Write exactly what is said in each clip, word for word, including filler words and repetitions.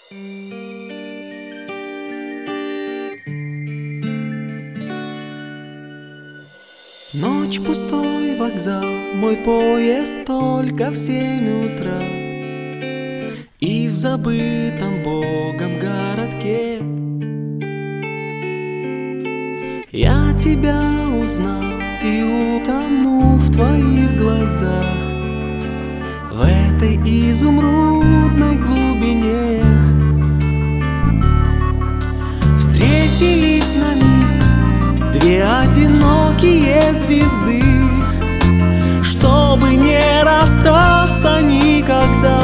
Ночь, пустой вокзал, мой поезд только в семь утра. И в забытом Богом городке я тебя узнал и утонул в твоих глазах, в этой изумрудной глубине. Встретились на миг две одинокие звезды, чтобы не расстаться никогда.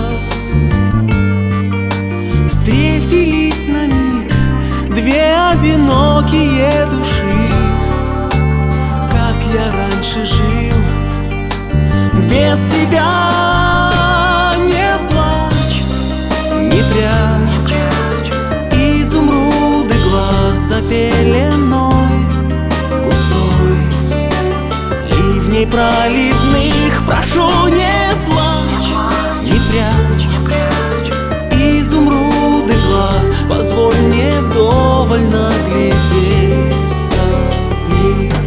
Встретились на миг две одинокие души, как я раньше жил без тебя. Не плачь, не прячь изумруды глаз за пеленой густой ливней проливных. Прошу, не плачь, не прячь изумруды глаз, позволь мне вдоволь наглядеться в них.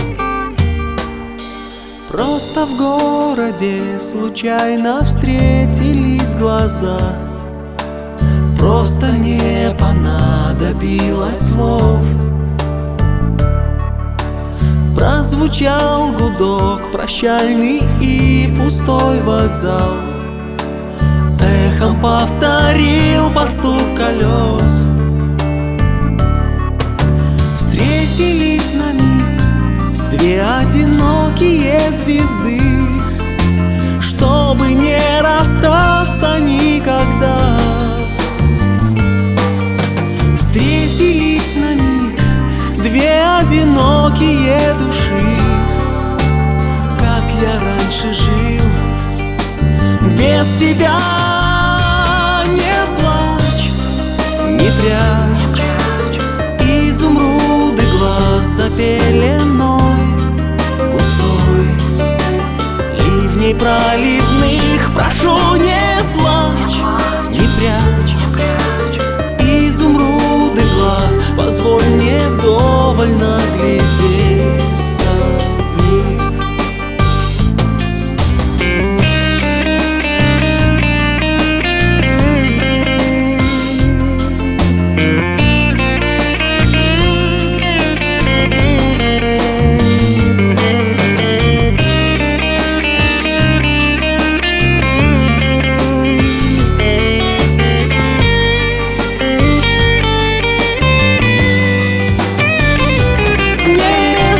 Просто в городе случайно встретились глаза, просто не понадобилось слов. Прозвучал гудок прощальный, и пустой вокзал эхом повторил под стук колес. Встретились на миг две одинокие звезды, чтобы не расстаться никогда. Встретились на миг две одинокие души, как я раньше жил без тебя. Не плачь, не прячь изумруды глаз за пеленой